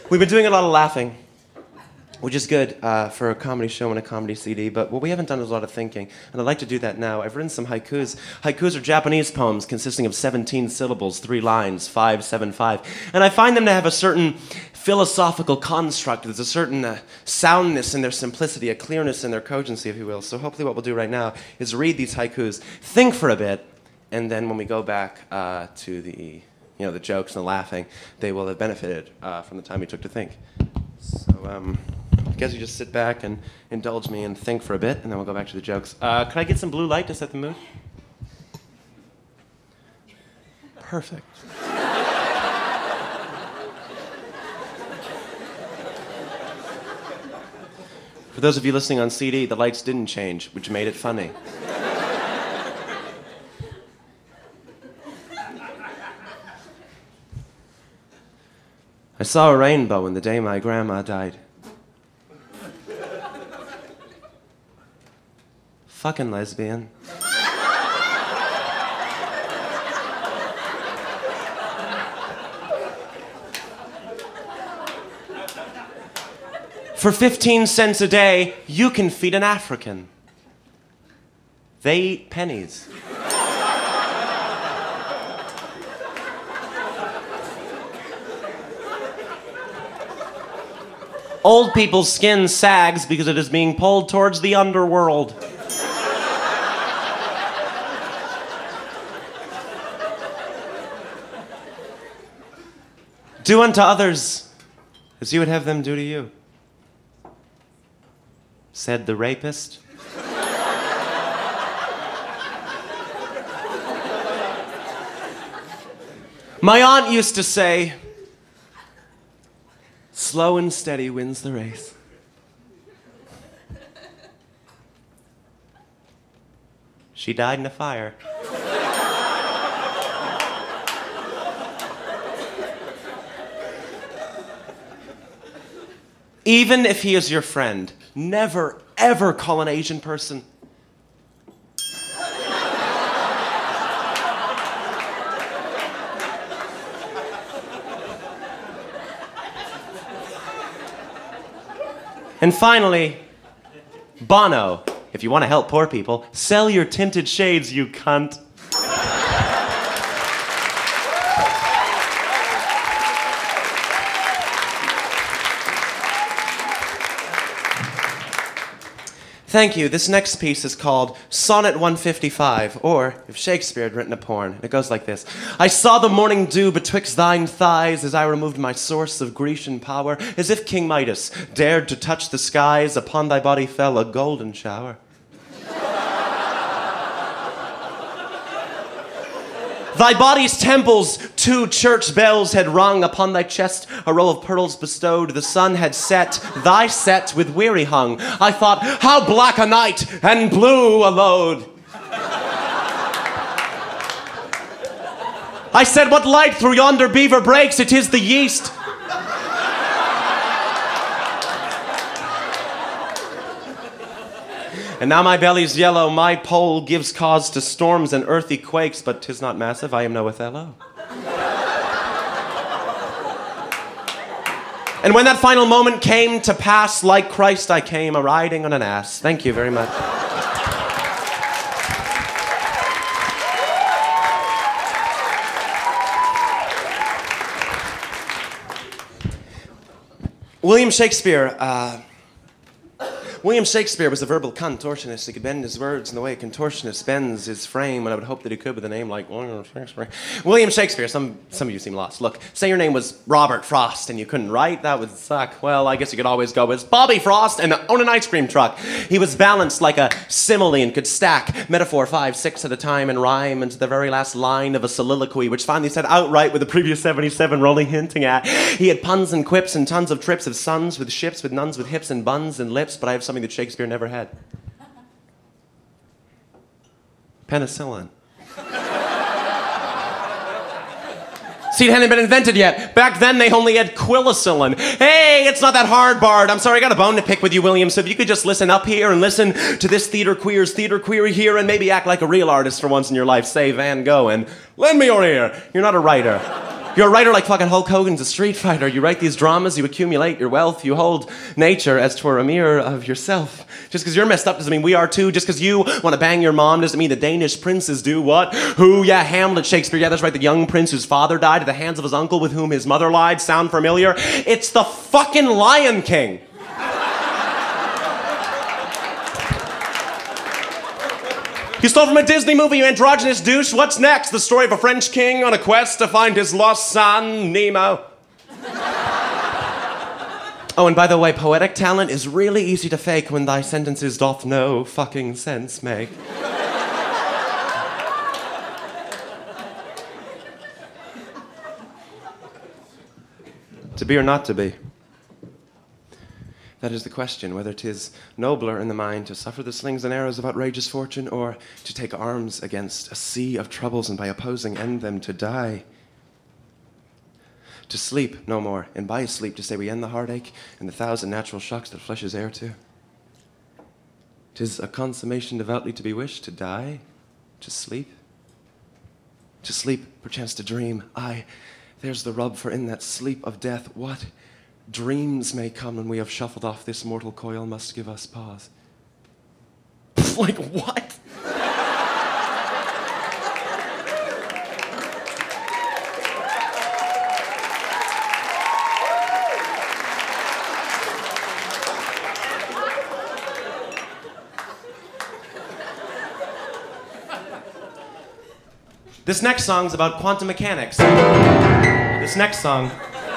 We've been doing a lot of laughing, which is good for a comedy show and a comedy CD, but what we haven't done is a lot of thinking, and I'd like to do that now. I've written some haikus. Haikus are Japanese poems consisting of 17 syllables, 3 lines, 5, 7, 5, and I find them to have a certain philosophical construct. There's a certain soundness in their simplicity, a clearness in their cogency, if you will. So hopefully what we'll do right now is read these haikus, think for a bit, and then when we go back to the jokes and the laughing, they will have benefited from the time we took to think. So, I guess you just sit back and indulge me and think for a bit, and then we'll go back to the jokes. Could I get some blue light to set the mood? Perfect. For those of you listening on CD, the lights didn't change, which made it funny. I saw a rainbow in the day my grandma died. Fucking lesbian. For 15 cents a day, you can feed an African. They eat pennies. Old people's skin sags because it is being pulled towards the underworld. Do unto others as you would have them do to you, said the rapist. My aunt used to say, slow and steady wins the race. She died in a fire. Even if he is your friend, never, ever call an Asian person. And finally, Bono, if you want to help poor people, sell your tinted shades, you cunt. Thank you. This next piece is called Sonnet 155, or if Shakespeare had written a porn. It goes like this. I saw the morning dew betwixt thine thighs as I removed my source of Grecian power, as if King Midas dared to touch the skies, upon thy body fell a golden shower. Thy body's temples 2 church bells had rung, upon thy chest a row of pearls bestowed. The sun had set, thy set with weary hung. I thought, how black a night and blue a load. I said, what light through yonder beaver breaks? It is the yeast. And now my belly's yellow, my pole gives cause to storms and earthy quakes, but 'tis not massive, I am no Othello. And when that final moment came to pass, like Christ I came, a-riding on an ass. Thank you very much. William Shakespeare was a verbal contortionist. He could bend his words in the way a contortionist bends his frame, and I would hope that he could with a name like William Shakespeare. William Shakespeare, some of you seem lost. Look, say your name was Robert Frost and you couldn't write, that would suck. Well, I guess you could always go as Bobby Frost and own an ice cream truck. He was balanced like a simile and could stack metaphor 5, 6 at a time and rhyme into the very last line of a soliloquy, which finally said outright with the previous 77 rolling hinting at. He had puns and quips and tons of trips of sons with ships, with nuns with hips and buns and lips, but I have something that Shakespeare never had. Penicillin. See, it hadn't been invented yet. Back then, they only had quillicillin. Hey, it's not that hard, Bard. I'm sorry, I got a bone to pick with you, William, so if you could just listen up here and listen to this theater queer's theater query here and maybe act like a real artist for once in your life. Say Van Gogh and lend me your ear. You're not a writer. You're a writer like fucking Hulk Hogan's a street fighter. You write these dramas, you accumulate your wealth, you hold nature as 'twere a mirror of yourself. Just because you're messed up doesn't mean we are too. Just because you want to bang your mom doesn't mean the Danish princes do. What? Who? Yeah, Hamlet, Shakespeare. Yeah, that's right. The young prince whose father died at the hands of his uncle with whom his mother lied. Sound familiar? It's the fucking Lion King. You stole from a Disney movie, you androgynous douche. What's next? The story of a French king on a quest to find his lost son, Nemo. Oh, and by the way, poetic talent is really easy to fake when thy sentences doth no fucking sense make. To be or not to be? That is the question, whether 'tis nobler in the mind to suffer the slings and arrows of outrageous fortune, or to take arms against a sea of troubles and by opposing end them to die. To sleep no more, and by sleep to say we end the heartache and the thousand natural shocks that flesh is heir to. 'Tis a consummation devoutly to be wished, to die, to sleep. To sleep, perchance to dream. Aye, there's the rub, for in that sleep of death, what dreams may come when we have shuffled off this mortal coil must give us pause. Like what? This next song's about quantum mechanics. This next song.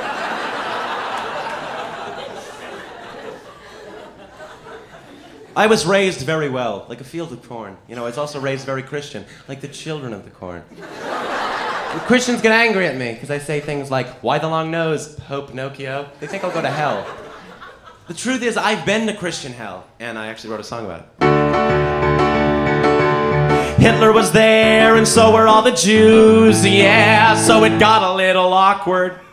I was raised very well, like a field of corn. You know, I was also raised very Christian, like the children of the corn. The Christians get angry at me because I say things like, why the long nose, Pope Pinocchio? They think I'll go to hell. The truth is, I've been to Christian hell, and I actually wrote a song about it. Hitler was there, and so were all the Jews, yeah, so it got a little awkward.